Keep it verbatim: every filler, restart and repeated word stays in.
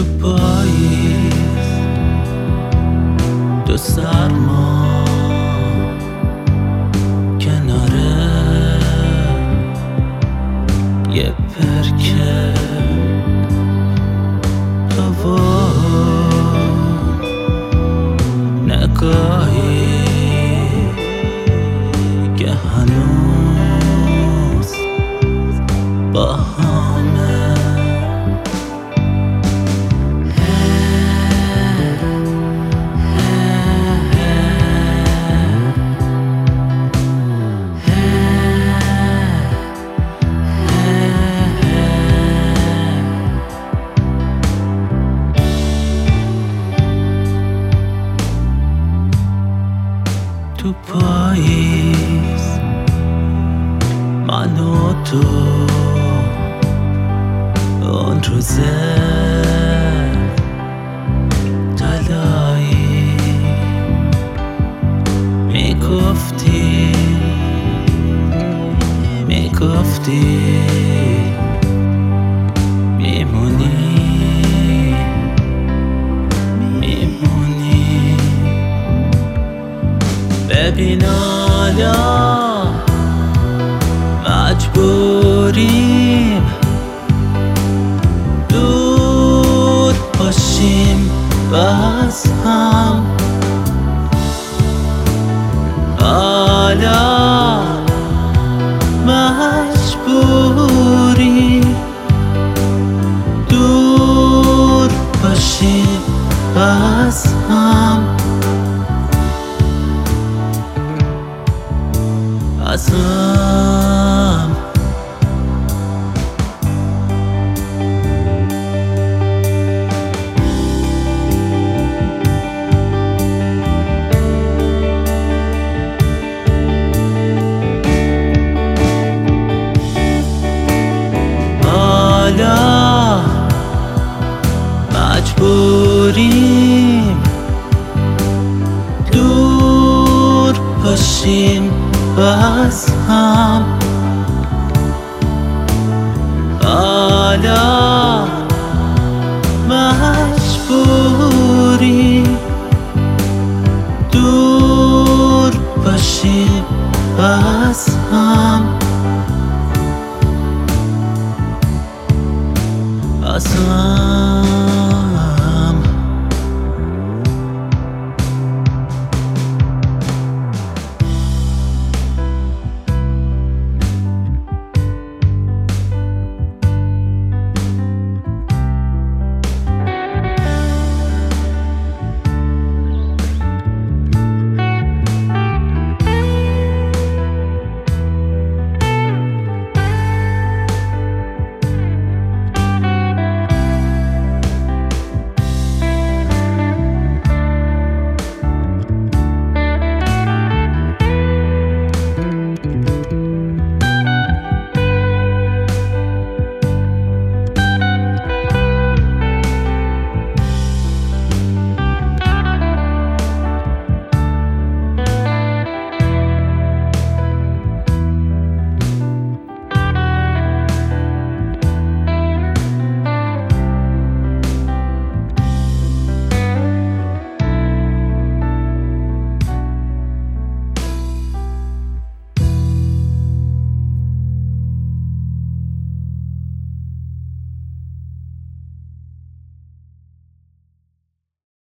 تو پاییز تو سرما کناره یه پرکه تو نگاهی که هنوز با همه تو پاییز من و تو اون روزه طلایی میگفتی میگفتی میمونی میمونی ببین حالا مجبوریم دور باشیم باز هم حالا مجبوریم دور باشیم باز هم ازم حالا مجبوریم دور باشیم باز هم حالا مجبوریم دور باشیم باز هم باز هم